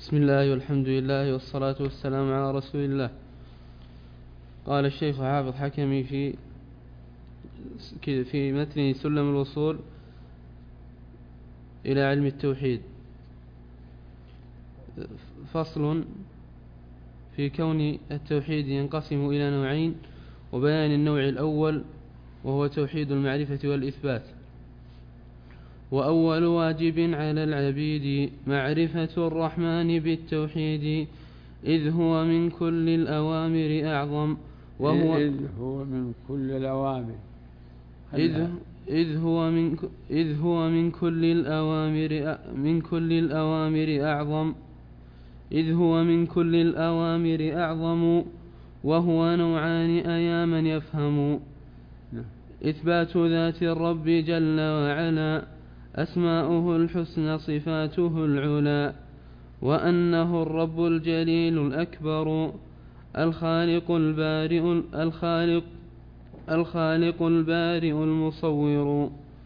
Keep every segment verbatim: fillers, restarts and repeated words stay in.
بسم الله والحمد لله والصلاة والسلام على رسول الله. قال الشيخ حافظ حكمي في في متن سلم الوصول إلى علم التوحيد: فصل في كون التوحيد ينقسم إلى نوعين، وبيان النوع الأول وهو توحيد المعرفة والإثبات. وأول واجب على العبيد معرفة الرحمن بالتوحيد، إذ هو من كل الأوامر أعظم وهو إذ هو من كل الأوامر إذ إذ هو من إذ هو من كل الأوامر من كل الأوامر أعظم إذ هو من كل الأوامر أعظم وهو نوعان أيا من يفهم: إثبات ذات الرب جل وعلا، أسماؤه الحسنى صفاته العلا، وأنه الرب الجليل الأكبر، الخالق البارئ الخالق الخالق البارئ المصور،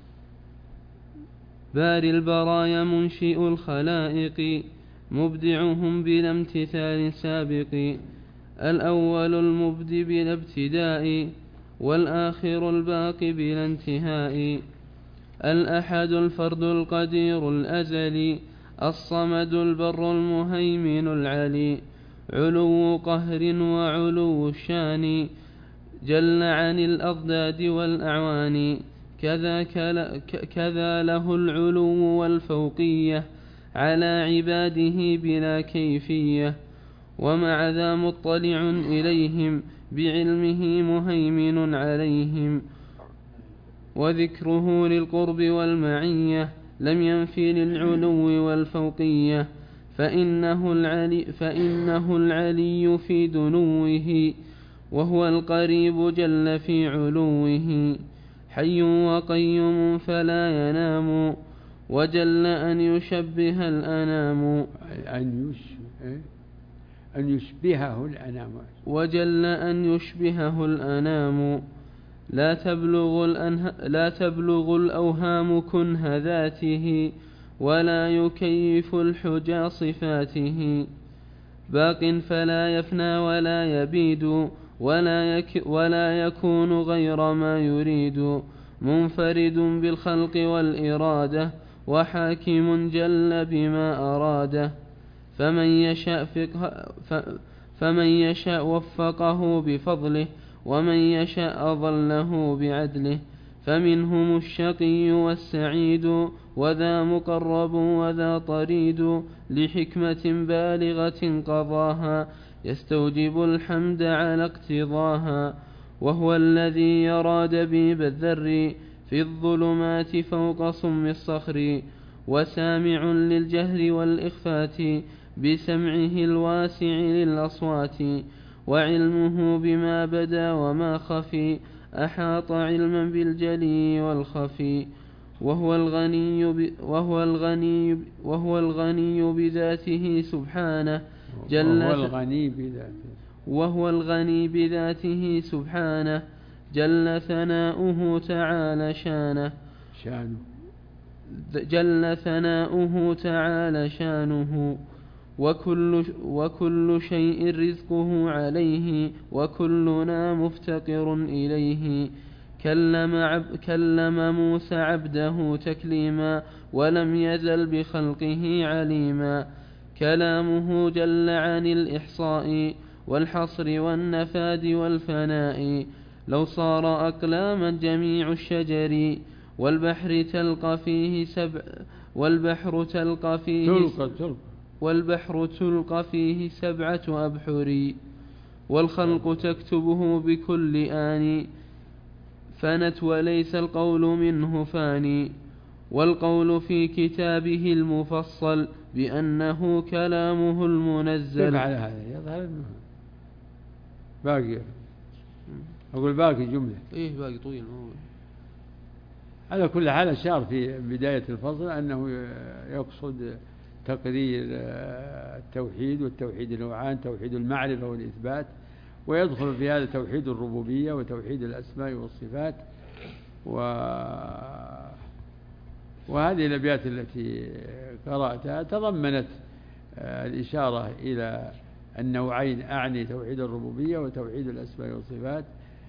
باري البرايا منشئ الخلائق، مبدعهم بلا امتثال سابق، الأول المبدي بلا ابتداء، والآخر الباقي بلا انتهاء، الأحد الفرد القدير الأزلي، الصمد البر المهيمن العلي، علو قهر وعلو الشان، جل عن الأضداد والأعوان، كذا, كذا له العلو والفوقية على عباده بلا كيفية، ومع ذا مطلع إليهم بعلمه مهيمن عليهم، وذكره للقرب والمعية لم ينفي للعلو والفوقية، فإنه العلي, فإنه العلي في دنوه، وهو القريب جل في علوه، حي وقيوم فلا ينام، وجل أن يشبه الأنام أن أن يشبهه الأنام وجل أن يشبهه الأنام، لا تبلغ, الأنه لا تبلغ الأوهام كنه ذاته، ولا يكيف الحجى صفاته، باق فلا يفنى ولا يبيد، ولا, يك ولا يكون غير ما يريد، منفرد بالخلق والإرادة، وحاكم جل بما أراده، فمن يشاء, فقه فمن يشاء وفقه بفضله، ومن يشاء أضله بعدله، فمنهم الشقي والسعيد، وذا مقرب وذا طريد، لحكمة بالغة قضاها يستوجب الحمد على اقتضاها، وهو الذي يرى دبيب الذر في الظلمات فوق صم الصخر، وسامع للجهر والإخفات بسمعه الواسع للأصوات، وعلمه بما بدا وما خفي أحاط علما بالجلي والخفي، وهو الغني ب... وهو الغني وهو الغني بذاته سبحانه جل وهو الغني بذاته وهو الغني بذاته سبحانه جل ثناؤه تعالى شانه شانه جل ثناؤه تعالى شانه، وكل, وكل شيء رزقه عليه، وكلنا مفتقر إليه، كلم, عب كلم موسى عبده تكليما، ولم يزل بخلقه عليما، كلامه جل عن الإحصاء والحصر والنفاد والفناء، لو صار أقلاما جميع الشجر، والبحر تلقى فيه سبع والبحر تلقى فيه تلقى تلقى والبحر تلقى فيه سبعة أبحر، والخلق تكتبه بكل آن، فنت وليس القول منه فاني، والقول في كتابه المفصل بأنه كلامه المنزل. كيف على هذا يظهر أنه باقي، أقول باقي جملة إيه باقي طويل. على كل حال أشار في بداية الفصل أنه يقصد تقرير التوحيد، والتوحيد نوعان: توحيد المعرفة والإثبات، ويدخل في هذا توحيد الربوبية وتوحيد الأسماء والصفات. و... وهذه الأبيات التي قرأتها تضمنت الإشارة إلى النوعين، أعني توحيد الربوبية وتوحيد الأسماء والصفات،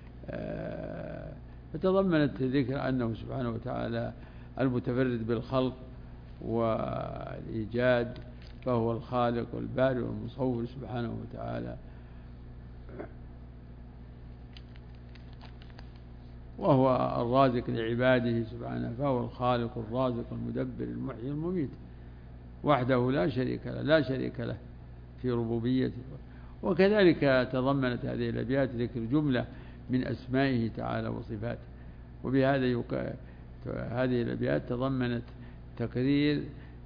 فتضمنت ذكر أنه سبحانه وتعالى المتفرد بالخلق والإيجاد، فهو الخالق والبارئ والمصور سبحانه وتعالى، وهو الرازق لعباده سبحانه، فهو الخالق الرازق المدبر المحيي المميت وحده لا شريك له لا شريك له في ربوبيته. وكذلك تضمنت هذه الأبيات ذكر جملة من أسمائه تعالى وصفاته، وبهذا يق... هذه الأبيات تضمنت تقرير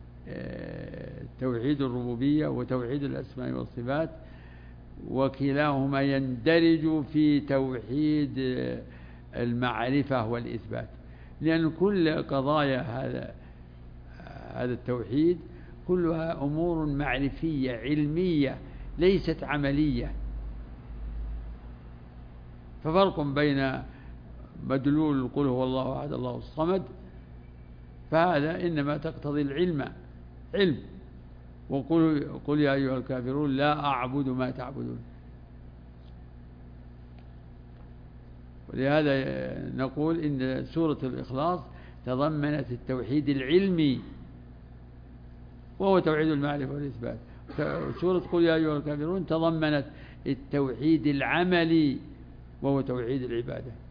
توحيد الربوبية وتوحيد الأسماء والصفات، وكلاهما يندرج في توحيد المعرفة والإثبات، لأن كل قضايا هذا هذا التوحيد كلها أمور معرفية علمية ليست عملية. ففرق بين مدلول قل هو الله أحد الله الصمد، فهذا إنما تقتضي العلم علم، وقل قل يا أيها الكافرون لا أعبد ما تعبدون. ولهذا نقول إن سورة الإخلاص تضمنت التوحيد العلمي وهو توحيد المعرفة والإثبات، سورة قل يا أيها الكافرون تضمنت التوحيد العملي وهو توحيد العبادة.